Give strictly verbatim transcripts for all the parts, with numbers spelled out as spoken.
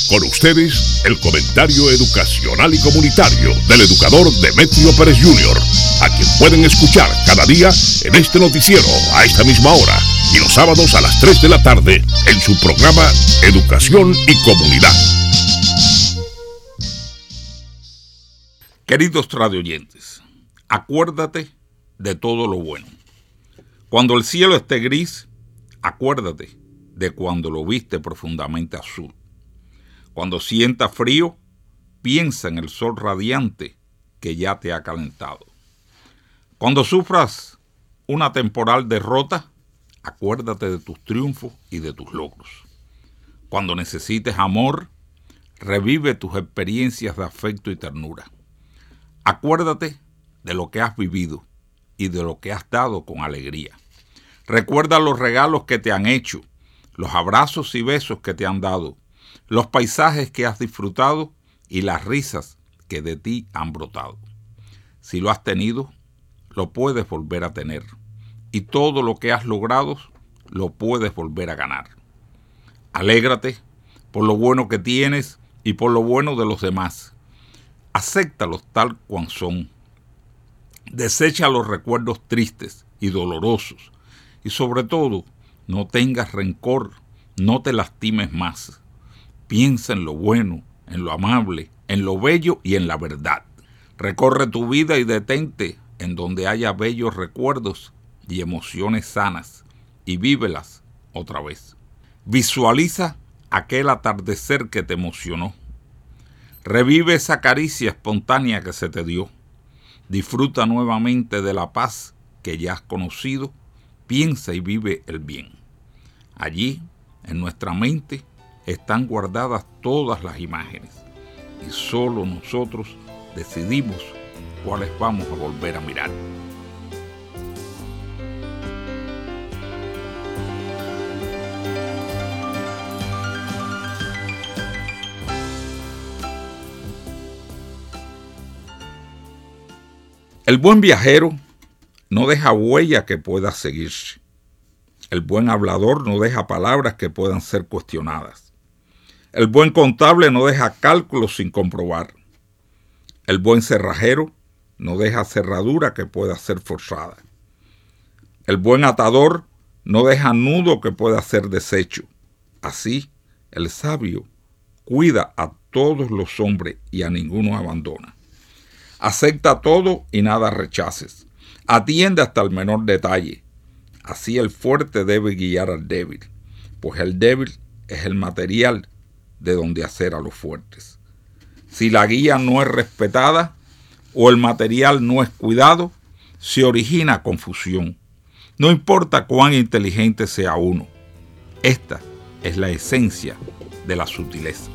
Con ustedes, el comentario educacional y comunitario del educador Demetrio Pérez junior, a quien pueden escuchar cada día en este noticiero a esta misma hora y los sábados a las tres de la tarde en su programa Educación y Comunidad. Queridos radioyentes, acuérdate de todo lo bueno. Cuando el cielo esté gris, acuérdate de cuando lo viste profundamente azul. Cuando sientas frío, piensa en el sol radiante que ya te ha calentado. Cuando sufras una temporal derrota, acuérdate de tus triunfos y de tus logros. Cuando necesites amor, revive tus experiencias de afecto y ternura. Acuérdate de lo que has vivido y de lo que has dado con alegría. Recuerda los regalos que te han hecho, los abrazos y besos que te han dado, los paisajes que has disfrutado y las risas que de ti han brotado. Si lo has tenido, lo puedes volver a tener, y todo lo que has logrado lo puedes volver a ganar. Alégrate por lo bueno que tienes y por lo bueno de los demás. Acéptalos tal cual son. Desecha los recuerdos tristes y dolorosos, y sobre todo, no tengas rencor, no te lastimes más. Piensa en lo bueno, en lo amable, en lo bello y en la verdad. Recorre tu vida y detente en donde haya bellos recuerdos y emociones sanas, y vívelas otra vez. Visualiza aquel atardecer que te emocionó. Revive esa caricia espontánea que se te dio. Disfruta nuevamente de la paz que ya has conocido. Piensa y vive el bien. Allí, en nuestra mente, están guardadas todas las imágenes y solo nosotros decidimos cuáles vamos a volver a mirar. El buen viajero no deja huella que pueda seguirse. El buen hablador no deja palabras que puedan ser cuestionadas. El buen contable no deja cálculos sin comprobar. El buen cerrajero no deja cerradura que pueda ser forzada. El buen atador no deja nudo que pueda ser deshecho. Así, el sabio cuida a todos los hombres y a ninguno abandona. Acepta todo y nada rechaces. Atiende hasta el menor detalle. Así el fuerte debe guiar al débil, pues el débil es el material de donde hacer a los fuertes. Si la guía no es respetada o el material no es cuidado, se origina confusión. No importa cuán inteligente sea uno. Esta es la esencia de la sutileza.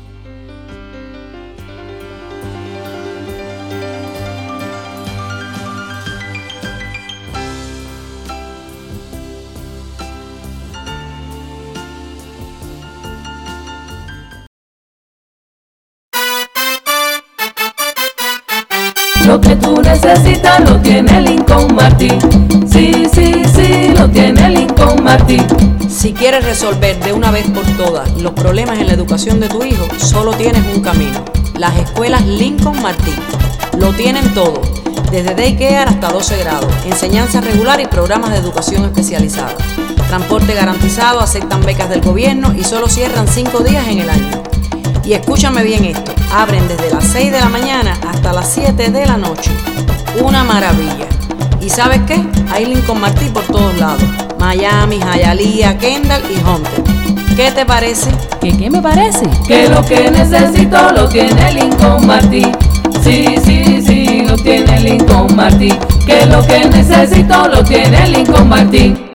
Lo que tú necesitas lo tiene Lincoln Martin. Sí, sí, sí, lo tiene Lincoln Martin. Si quieres resolver de una vez por todas los problemas en la educación de tu hijo, solo tienes un camino: las escuelas Lincoln Martin. Lo tienen todo, desde daycare hasta doce grados, enseñanza regular y programas de educación especializada. Transporte garantizado, aceptan becas del gobierno y solo cierran cinco días en el año. Y escúchame bien esto, abren desde las seis de la mañana hasta las siete de la noche. Una maravilla. ¿Y sabes qué? Hay Lincoln Martin por todos lados. Miami, Hialeah, Kendall y Hunter. ¿Qué te parece? ¿Qué qué me parece? Que lo que necesito lo tiene Lincoln Martin. Sí, sí, sí, lo tiene Lincoln Martin. Que lo que necesito lo tiene Lincoln Martin.